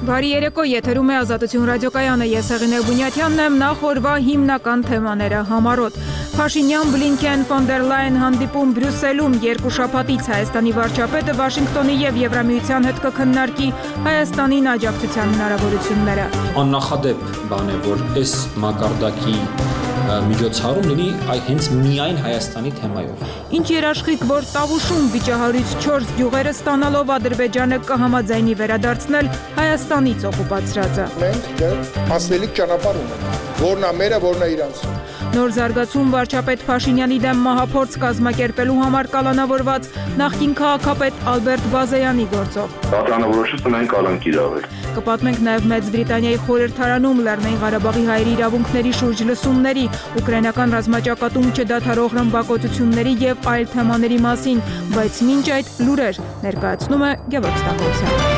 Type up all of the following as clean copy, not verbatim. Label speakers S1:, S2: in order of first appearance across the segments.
S1: Բարի երեկո, եթերում է Ազատություն ռադիոկայանը, ես Հեղինե Բունյաթյանն եմ, նախ օրվա հիմնական թեմաները համառոտ։ Փաշինյան, Բլինքեն, ֆոն դեր Լայն հանդիպում Բրյուսելում, երկու շաբաթից Հայաստանի վարչապետը Վաշինգտոնի և Եվրամիության հետ կքննարկի Հայաստանին աջակցության հնարավորությունները։
S2: Աննախադեպ բան է, որ այս մակարդակի միջոցառում լինի հենց միայն Հայաստանի թեմայով։
S1: Ինչ երաշխիք, որ Տավուշում վիճահարույց 4 գյուղերը ստանալով Ադրբեջանը կհամաձայնի վերադարձնել Հայաստանից օկուպացրածը։
S3: Մենք հասնելիք ճանապարհ ունենք, որն է մերը, որն է իրանց։
S1: Նոր զարգացում վարչապետ Փաշինյանի դեմ մահափորձ կազմակերպելու համար կալանավորված նախկին քաղաքապետ Ալբերտ Բազայանի գործով։
S4: Դատանավորոշից ունեն կալանք իրավել։
S1: Կպատմենք նաև Մեծ Բրիտանիայի խորհրդարանում Լեռնային Ղարաբաղի հայերի իրավունքների շուրջ լսումների, ուկրաինական ռազմաճակատում չդադարող ռմբակոծությունների եւ այլ թեմաների մասին, բայց մինչ այդ լուրեր ներկայացնում է Գևորգ Ստախովցյանը։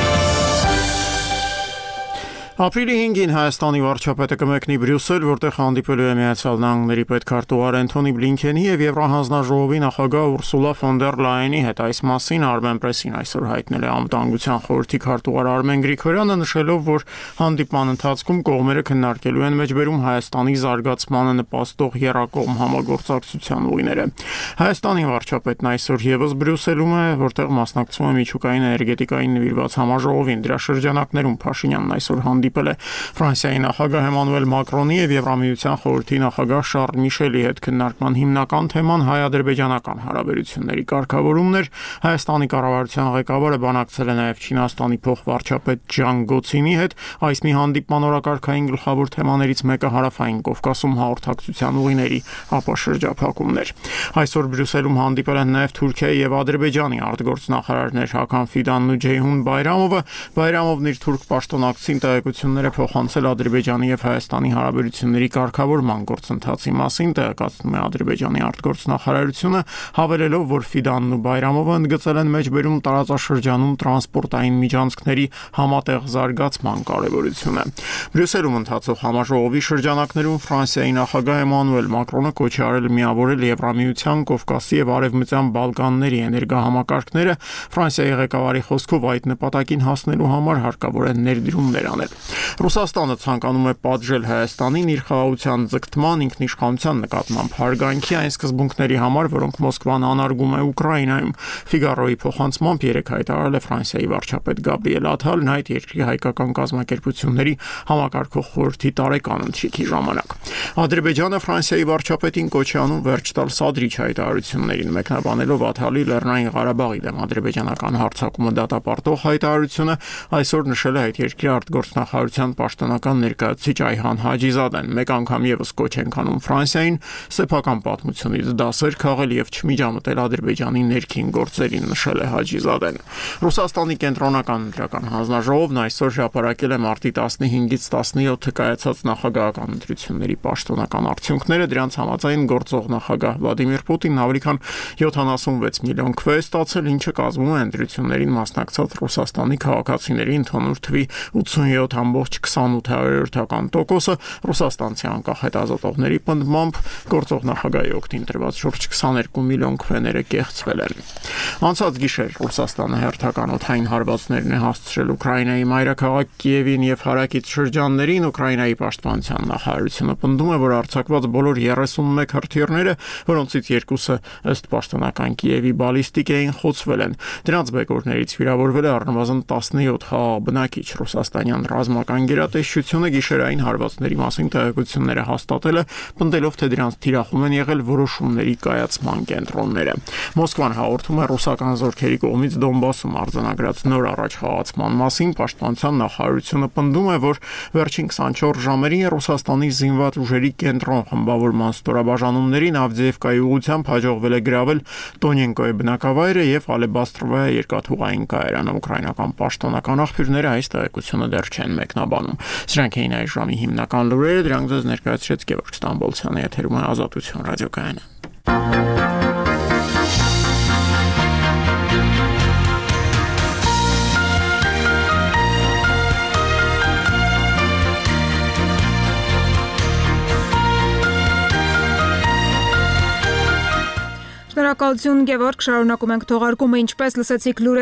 S5: Ապրիլի 5-ին Հայաստանի վարչապետը կմեկնի Բրյուսել, որտեղ հանդիպելու է Միացյալ Նահանգների պետքարտուղար Անթոնի Բլինքենի եւ Եվրահանձնաժողովի նախագահ Ուրսուլա ֆոն դեր Լայենի հետ։ Այս մասին Armen Press-ին այսօր հայտնել է Անվտանգության խորհրդի քարտուղար Արմեն Գրիգորյանը, նշելով, որ հանդիպման ընթացքում կողմերը քննարկելու են մեջբերում Հայաստանի զարգացմանը նպաստող եռակողմ համագործակցության ուղիները։ Հայաստանի վարչապետն այսօր եւս Բրյուսելում է, որտեղ մասնակցում է միջուկային էներգետիկային նվիրված համաժողովին։ Դրա շրջանակներում Փաշինյանն այսօր հանդիպել է Ֆրանսիայի նախագահ Էմանուել Մակրոնի եւ Եվրամիության խորհրդի նախագահ Շարլ Միշելի հետ։ Քննարկման հիմնական թեման հայ-ադրբեջանական հարաբերությունների կարգավորումն էր։ Հայաստանի կառավարության ղեկավարը բանակցել է նաեւ Չինաստանի փոխվարչապետ Ջան Գոցինի հետ։ Այս մի հանդիպման օրակարգային գլխավոր թեմաներից մեկը Հարավային Կովկասում հաղորդակցության ուղիների ապաշրջափակումն էր։ Այսօր Բրյուսելում հանդիպել են նաեւ Թուրքիայի եւ Ադրբեջանի արտգործնախարարներ Հական Ֆիդանն ու Ջեյհուն Բայրամովը։ Բայրամովն իր թուրք պաշտոնակցին տեղեկությունները փոխանցել Ադրբեջանի եւ Հայաստանի հարաբերությունների կարգավորման գործընթացի մասին, տեղեկացնում է Ադրբեջանի արտգործնախարարությունը, հավելելով, որ Ֆիդանն ու Բայրամովը ընդգծել են մեջբերում տարածաշրջանում տրանսպորտային միջանցքների համատեղ զարգացման կարևորությունը։ Բրյուսելում ընթացող համաժողովի շրջանակներում Ֆրանսիայի նախագահ Էմանուել Մակրոնը կոչ է արել միավորել Եվրամիության, Կովկասի եւ Արևմտյան Բալկանների էներգահամակարգները։ Ֆրանսիայի ղեկավարի խոսքով այդ նպատակին հասնելու համար հարկավոր է ներդրումներ անել։ Ռուսաստանը ցանկանում է պատժել Հայաստանին իր խաղաղության ձգտման, ինքնիշխանության նկատմամբ հարգանքի այն սկզբունքների համար, որոնք Մոսկվան անարգում է Ուկրաինայում։ Ֆիգարոյի փոխանցմամբ երեկ հայտարարել է Ֆրանսիայի վարչապետ Գաբրիել Աթալն այդ երկրի հայկական կազմակերպությունների համակարգող խորհրդի տարեկան ընթրիքի ժամանակ։ Ադրբեջանը Ֆրանսիայի վարչապետին կոչ է անում վերջ տալ սադրիչ հայտարարություններին, մեկնաբանելով Աթալի Լեռնային Ղարաբաղի դեմ ադրբեջանական հարձակումը դատապարտող հայտարարությունը, այսօր նշել է այդ երկրի արտգործնախարարության պաշտոնական ներկայացուցիչ Այհան Հաջիզադեն։ Մեկ անգամ եւս կոչ են անում Ֆրանսիային սեփական պատմությունից դասեր քաղել եւ չմիջամտել Ադրբեջանի ներքին գործերին, նշել է Հաջիզադեն։ Ռուսաստանի կենտրոնական ընտրական հանձնաժողովն այսօր հրապարակել է մարտի 15-ից 17 կայացած նախագահական ընտրությունների պաշտոնական արդյունքները։ Դրանց համաձայն գործող նախագահ Վլադիմիր Պուտինն ավելի քան 76 միլիոն քվե ստացել, ինչը կազմում է ընտրություններին մասնակցած Ռուսաստանի քաղաքացիների ընդհանուր թվի 87.28%։ Ռուսաստանցի անկախ հետազոտողների պնդմամբ գործող նախագահի օգտին տրված շուրջ 22 միլիոն քվեները կեղծվել են։ Անցած գիշեր Ռուսաստանը հերթական օդային հարվածներն է հասցրել Ուկրաինայի մայրաքաղաք Կիևին եւ հարակից շրջաններին։ Ուկրաինայի պաշտպանության նախարարությունը պնդում է, որ արձակված բոլոր 31 հրթիռները, որոնցից երկուսը ըստ պաշտոնական Կիևի բալիստիկ էին, խոցվել են։ Դրանց բեկորներից վիրավորվել է առնվազն 17 խաղաղ բնակիչ։ Ռուսաստանյան ռազմական գերատեսչությունը գիշերային հարվածների մասին տեղեկությունները հաստատել է, պնդելով, թե դրանց թիրախում են եղել որոշումների կայացման կենտրոնները։ Մոսկվան հաղորդում է ռուսական զորքերի կողմից Դոնբասում արձանագրած նոր առաջխաղացման մասին։ Պաշտպանության նախարարությունը պնդում է, որ վերջին 24 ժամերին Ռուսաստանի զինված ուժերի կենտրոն խմբավորման ստորաբաժանումներին Ավդիևկայի ուղղությամբ հաջողվել է գրավել Տոնենկոյի բնակավայրը եւ Ալեբաստրովայա երկաթուղային կայարանը։ Ուկրաինական պաշտոնական աղբյուրները այս տեղեկությունը դեռ չեն մեկնաբանում։ Սրանք էին այս ժամի հիմնական լուրերը, դրանք ձեզ ներկայացրեց Գևորգ Ստամբոլցյանը, եթերում է Ազատություն ռադիոկայանը։
S1: Շնորհակալություն Գևորգ, շարունակում ենք թողարկումը, ինչպես լսեցիք լուրեր